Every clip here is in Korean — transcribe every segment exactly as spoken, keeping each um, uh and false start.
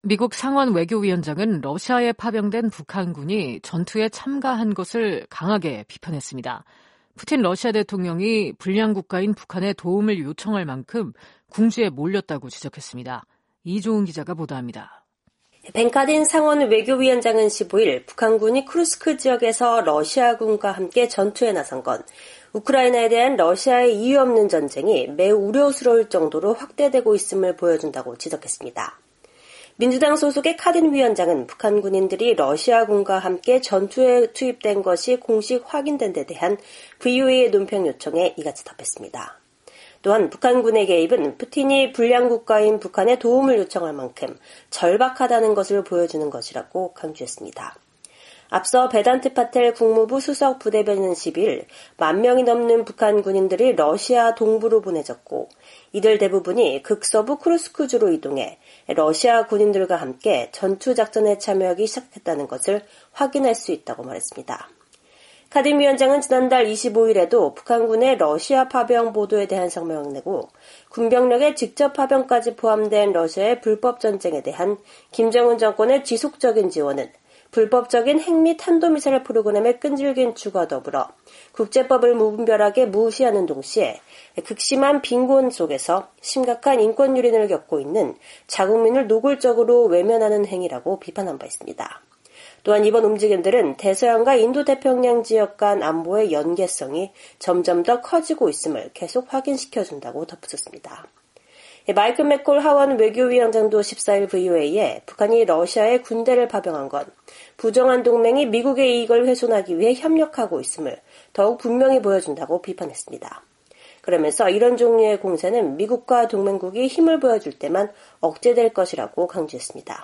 미국 상원 외교위원장은 러시아에 파병된 북한군이 전투에 참가한 것을 강하게 비판했습니다. 푸틴 러시아 대통령이 불량 국가인 북한에 도움을 요청할 만큼 궁지에 몰렸다고 지적했습니다. 이종훈 기자가 보도합니다. 벤카딘 상원 외교위원장은 십오일 북한군이 쿠르스크 지역에서 러시아군과 함께 전투에 나선 건 우크라이나에 대한 러시아의 이유 없는 전쟁이 매우 우려스러울 정도로 확대되고 있음을 보여준다고 지적했습니다. 민주당 소속의 카딘 위원장은 북한 군인들이 러시아군과 함께 전투에 투입된 것이 공식 확인된 데 대한 브이오에이의 논평 요청에 이같이 답했습니다. 또한 북한군의 개입은 푸틴이 불량 국가인 북한에 도움을 요청할 만큼 절박하다는 것을 보여주는 것이라고 강조했습니다. 앞서 베단트 파텔 국무부 수석 부대변인은 십이일 만 명이 넘는 북한 군인들이 러시아 동부로 보내졌고 이들 대부분이 극서부 쿠르스크주로 이동해 러시아 군인들과 함께 전투작전에 참여하기 시작했다는 것을 확인할 수 있다고 말했습니다. 카딘 위원장은 지난달 이십오일에도 북한군의 러시아 파병 보도에 대한 성명을 내고 군병력의 직접 파병까지 포함된 러시아의 불법 전쟁에 대한 김정은 정권의 지속적인 지원은 불법적인 핵 및 탄도미사일 프로그램의 끈질긴 추구와 더불어 국제법을 무분별하게 무시하는 동시에 극심한 빈곤 속에서 심각한 인권 유린을 겪고 있는 자국민을 노골적으로 외면하는 행위라고 비판한 바 있습니다. 또한 이번 움직임들은 대서양과 인도태평양 지역 간 안보의 연계성이 점점 더 커지고 있음을 계속 확인시켜준다고 덧붙였습니다. 마이클 맥콜 하원 외교위원장도 십사일 브이오에이에 북한이 러시아에 군대를 파병한 건 부정한 동맹이 미국의 이익을 훼손하기 위해 협력하고 있음을 더욱 분명히 보여준다고 비판했습니다. 그러면서 이런 종류의 공세는 미국과 동맹국이 힘을 보여줄 때만 억제될 것이라고 강조했습니다.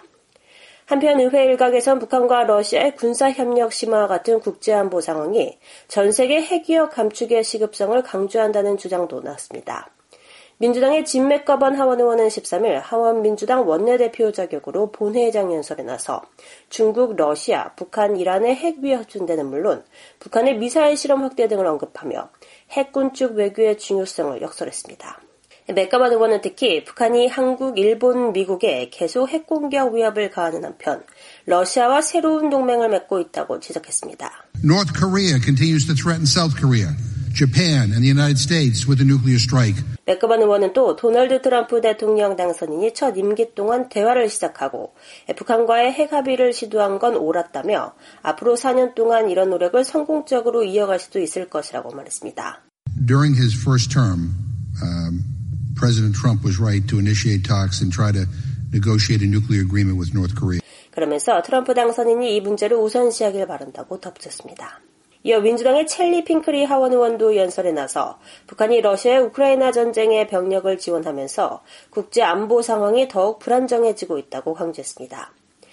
한편 의회 일각에선 북한과 러시아의 군사협력 심화와 같은 국제안보 상황이 전 세계 핵위협 감축의 시급성을 강조한다는 주장도 나왔습니다. 민주당의 짐 맥거번 하원 의원은 십삼일 하원 민주당 원내대표 자격으로 본회의장 연설에 나서 중국, 러시아, 북한, 이란의 핵위협 확전되는 물론 북한의 미사일 실험 확대 등을 언급하며 핵군축 외교의 중요성을 역설했습니다. 맥거번 의원은 특히 북한이 한국, 일본, 미국에 계속 핵공격 위협을 가하는 한편 러시아와 새로운 동맹을 맺고 있다고 지적했습니다. North Korea continues to threaten South Korea. Japan and the United States with a nuclear strike. 맥거번 의원은 또 도널드 트럼프 대통령 당선인이 첫 임기 동안 대화를 시작하고 북한과의 핵 합의를 시도한 건 옳았다며 앞으로 사 년 동안 이런 노력을 성공적으로 이어갈 수도 있을 것이라고 말했습니다. During his first term, um, President Trump was right to initiate talks and try to negotiate a nuclear agreement with North Korea. 그러면서 트럼프 당선인이 이 문제를 우선시하길 바란다고 덧붙였습니다. 이어 민주당의 첼리 핑크리 하원 의원도 연설에 나서 북한이 러시아의 우크라이나 전쟁에 병력을 지원하면서 국제 안보 상황이 더욱 불안정해지고 있다고 강조했습니다.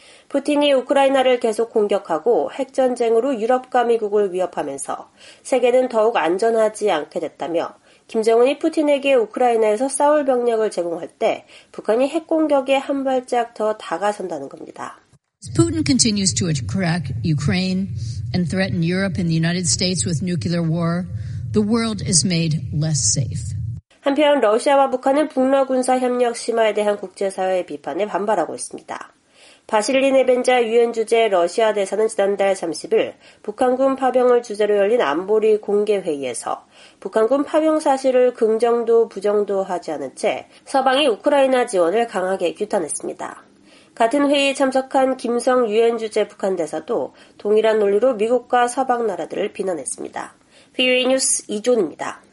푸틴이 우크라이나를 계속 공격하고 핵전쟁으로 유럽과 미국을 위협하면서 세계는 더욱 안전하지 않게 됐다며 김정은이 푸틴에게 우크라이나에서 싸울 병력을 제공할 때 북한이 핵공격에 한 발짝 더 다가선다는 겁니다. Putin continues to attack Ukraine and threaten Europe and the United States with nuclear war. The world is made less safe. 한편 러시아와 북한은 북러 군사 협력 심화에 대한 국제사회의 비판에 반발하고 있습니다. 바실리 네벤자 유엔 주재 러시아 대사는 지난달 삼십일 북한군 파병을 주제로 열린 안보리 공개회의에서 북한군 파병 사실을 긍정도 부정도 하지 않은 채 서방이 우크라이나 지원을 강하게 규탄했습니다. 같은 회의에 참석한 김성 유엔 주재 북한 대사도 동일한 논리로 미국과 서방 나라들을 비난했습니다. 브이오에이 뉴스 이존입니다.